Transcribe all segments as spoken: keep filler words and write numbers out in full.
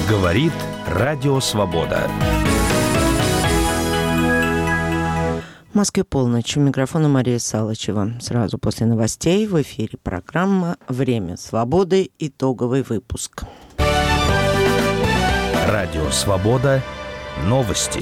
Говорит Радио Свобода. В Москве полночь. У микрофона Мария Салычева. Сразу после новостей в эфире программа «Время свободы». Итоговый выпуск. Радио Свобода. Новости.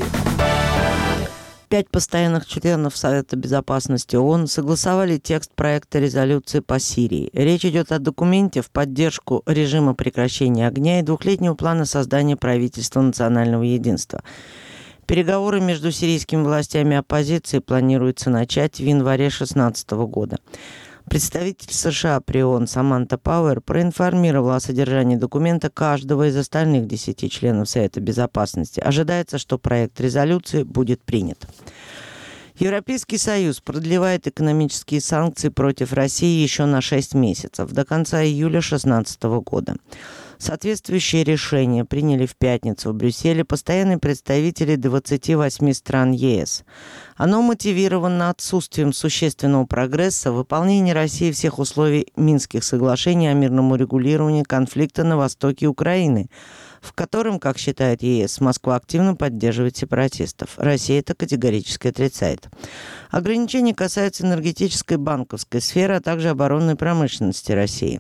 Пять постоянных членов Совета Безопасности ООН согласовали текст проекта резолюции по Сирии. Речь идет о документе в поддержку режима прекращения огня и двухлетнего плана создания правительства национального единства. Переговоры между сирийскими властями и оппозицией планируется начать в январе две тысячи шестнадцатого года. Представитель США при ООН Саманта Пауэр проинформировала о содержании документа каждого из остальных десяти членов Совета Безопасности. Ожидается, что проект резолюции будет принят. Европейский Союз продлевает экономические санкции против России еще на шесть месяцев, до конца июля две тысячи шестнадцатого года. Соответствующее решение приняли в пятницу в Брюсселе постоянные представители двадцати восьми стран ЕС. Оно мотивировано отсутствием существенного прогресса в выполнении России всех условий Минских соглашений о мирном урегулировании конфликта на востоке Украины, в котором, как считает ЕС, Москва активно поддерживает сепаратистов. Россия это категорически отрицает. Ограничения касаются энергетической и банковской сферы, а также оборонной промышленности России.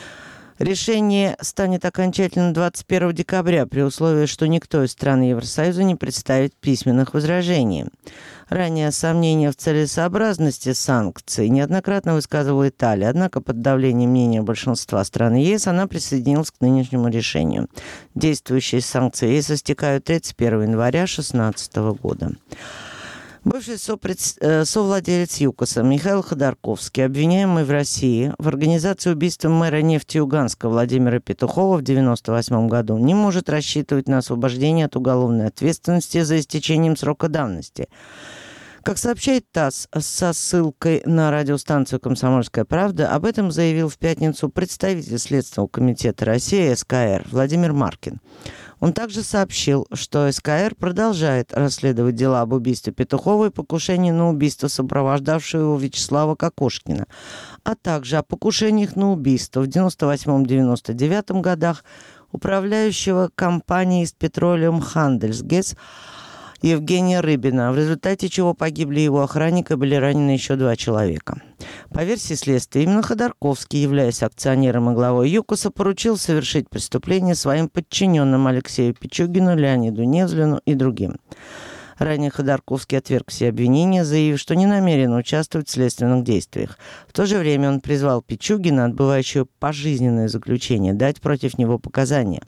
Решение станет окончательным двадцать первого декабря при условии, что никто из стран Евросоюза не представит письменных возражений. Ранее сомнения в целесообразности санкций неоднократно высказывала Италия, однако под давлением мнения большинства стран ЕС она присоединилась к нынешнему решению. Действующие санкции ЕС истекают тридцать первого января две тысячи шестнадцатого года. Бывший сопред... совладелец ЮКОСа Михаил Ходорковский, обвиняемый в России в организации убийства мэра Нефтеюганска Владимира Петухова в девяносто восьмом году, не может рассчитывать на освобождение от уголовной ответственности за истечением срока давности. Как сообщает ТАСС со ссылкой на радиостанцию «Комсомольская правда», об этом заявил в пятницу представитель Следственного комитета России СКР Владимир Маркин. Он также сообщил, что СКР продолжает расследовать дела об убийстве Петухова и покушении на убийство сопровождавшего его Вячеслава Кокошкина, а также о покушениях на убийство в девяносто восьмом — девяносто девятом годах управляющего компанией «Истпетролиум Хандельсгес» Евгения Рыбина, в результате чего погибли его охранник и были ранены еще два человека. По версии следствия, именно Ходорковский, являясь акционером и главой ЮКОСа, поручил совершить преступление своим подчиненным Алексею Пичугину, Леониду Невзлину и другим. Ранее Ходорковский отверг все обвинения, заявив, что не намерен участвовать в следственных действиях. В то же время он призвал Пичугина, отбывающего пожизненное заключение, дать против него показания.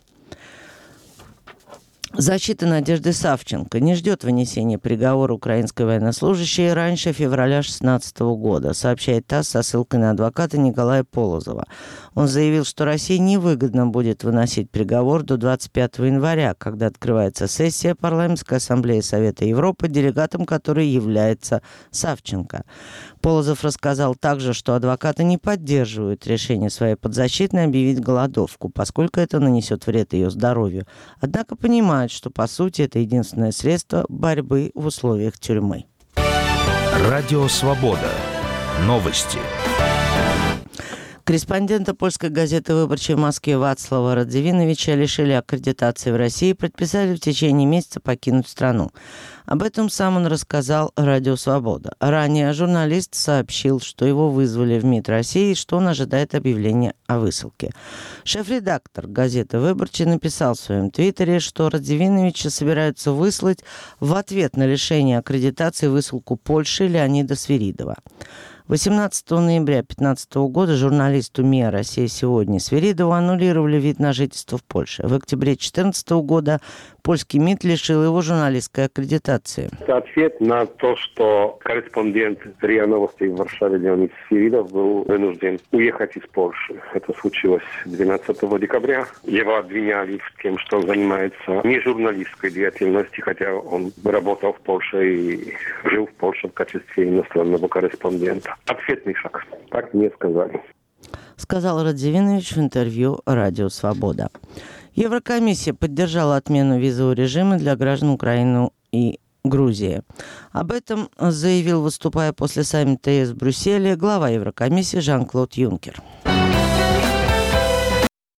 Защита Надежды Савченко не ждет вынесения приговора украинской военнослужащей раньше февраля две тысячи шестнадцатого года, сообщает ТАСС со ссылкой на адвоката Николая Полозова. Он заявил, что России невыгодно будет выносить приговор до двадцать пятого января, когда открывается сессия Парламентской ассамблеи Совета Европы, делегатом которой является Савченко. Полозов рассказал также, что адвокаты не поддерживают решение своей подзащитной объявить голодовку, поскольку это нанесет вред ее здоровью. Однако понимают, что по сути это единственное средство борьбы в условиях тюрьмы. Радио Свобода. Новости. Корреспондента польской газеты «Выборчей» в Москве Вацлава Радзивиновича лишили аккредитации в России и предписали в течение месяца покинуть страну. Об этом сам он рассказал Радио Свобода. Ранее журналист сообщил, что его вызвали в МИД России и что он ожидает объявления о высылке. Шеф-редактор газеты «Выборчей» написал в своем твиттере, что Радзивиновича собираются выслать в ответ на лишение аккредитации высылку Польши Леонида Свиридова. восемнадцатого ноября две тысячи пятнадцатого года журналисту МИА «Россия сегодня» Свиридову аннулировали вид на жительство в Польше. В октябре две тысячи четырнадцатого года польский МИД лишил его журналистской аккредитации. Это ответ на то, что корреспондент РИА Новостей в Варшаве Леонид Свиридов был вынужден уехать из Польши. Это случилось двенадцатого декабря. Его обвиняли в том, что он занимается не журналистской деятельностью, хотя он работал в Польше и жил в Польше в качестве иностранного корреспондента. Ответный шаг. Так мне сказали. Сказал Радзивинович в интервью «Радио Свобода». Еврокомиссия поддержала отмену визового режима для граждан Украины и Грузии. Об этом заявил, выступая после саммита ЕС в Брюсселе, глава Еврокомиссии Жан-Клод Юнкер.